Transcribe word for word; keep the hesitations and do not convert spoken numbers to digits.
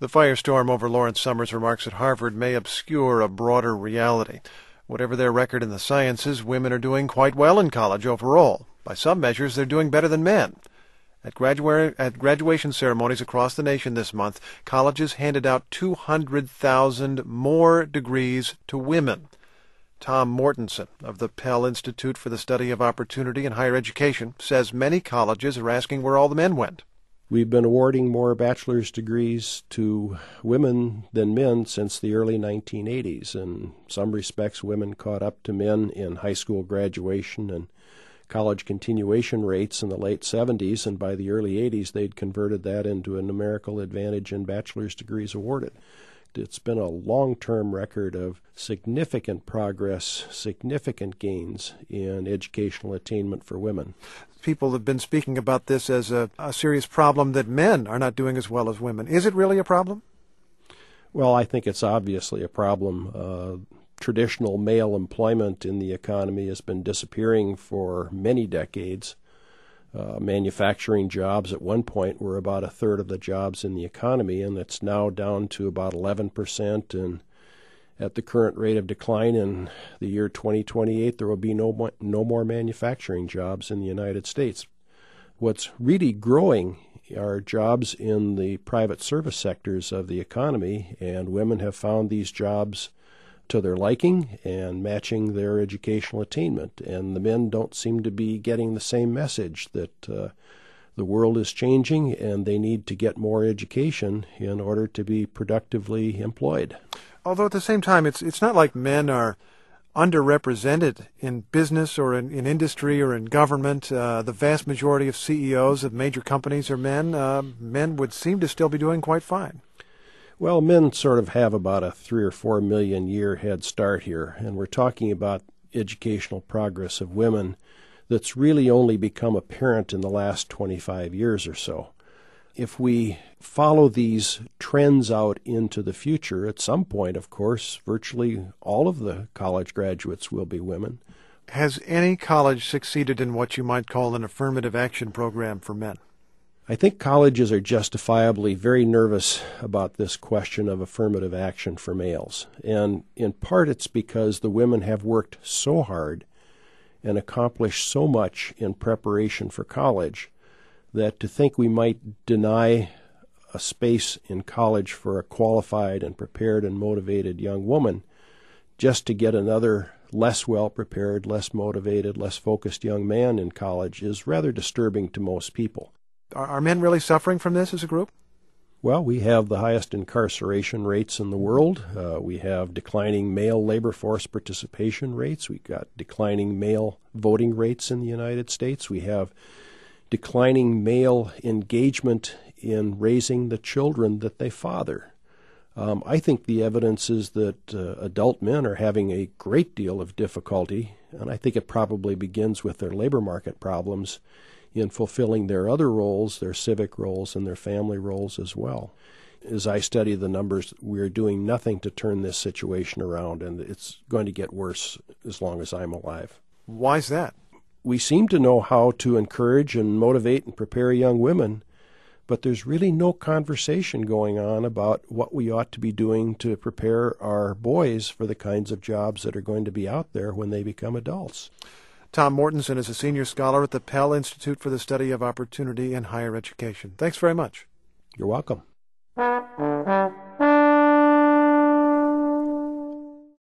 The firestorm over Lawrence Summers' remarks at Harvard may obscure a broader reality. Whatever their record in the sciences, women are doing quite well in college overall. By some measures, they're doing better than men. At, gradua- at graduation ceremonies across the nation this month, colleges handed out two hundred thousand more degrees to women. Tom Mortensen of the Pell Institute for the Study of Opportunity in Higher Education says many colleges are asking where all the men went. We've been awarding more bachelor's degrees to women than men since the early nineteen eighties. In some respects, women caught up to men in high school graduation and college continuation rates in the late seventies, and by the early eighties, they'd converted that into a numerical advantage in bachelor's degrees awarded. It's been a long-term record of significant progress, significant gains in educational attainment for women. People have been speaking about this as a, a serious problem that men are not doing as well as women. Is it really a problem? Well, I think it's obviously a problem. Uh, traditional male employment in the economy has been disappearing for many decades. Uh, manufacturing jobs at one point were about a third of the jobs in the economy, and it's now down to about eleven percent. And at the current rate of decline in the year twenty twenty-eight, there will be no more, no more manufacturing jobs in the United States. What's really growing are jobs in the private service sectors of the economy, and women have found these jobs to their liking and matching their educational attainment. And the men don't seem to be getting the same message that uh, the world is changing and they need to get more education in order to be productively employed. Although at the same time, it's it's not like men are underrepresented in business or in, in industry or in government. Uh, the vast majority of C E Os of major companies are men. Uh, men would seem to still be doing quite fine. Well, men sort of have about a three or four million year head start here, and we're talking about educational progress of women that's really only become apparent in the last twenty-five years or so. If we follow these trends out into the future, at some point, of course, virtually all of the college graduates will be women. Has any college succeeded in what you might call an affirmative action program for men? I think colleges are justifiably very nervous about this question of affirmative action for males. And in part it's because the women have worked so hard and accomplished so much in preparation for college that to think we might deny a space in college for a qualified and prepared and motivated young woman just to get another less well-prepared, less motivated, less focused young man in college is rather disturbing to most people. Are men really suffering from this as a group? Well, we have the highest incarceration rates in the world. Uh, we have declining male labor force participation rates. We've got declining male voting rates in the United States. We have declining male engagement in raising the children that they father. Um, I think the evidence is that uh, adult men are having a great deal of difficulty, and I think it probably begins with their labor market problems in fulfilling their other roles, their civic roles, and their family roles as well. As I study the numbers, we are doing nothing to turn this situation around, and it's going to get worse as long as I'm alive. Why is that? We seem to know how to encourage and motivate and prepare young women, but there's really no conversation going on about what we ought to be doing to prepare our boys for the kinds of jobs that are going to be out there when they become adults. Tom Mortensen is a senior scholar at the Pell Institute for the Study of Opportunity in Higher Education. Thanks very much. You're welcome.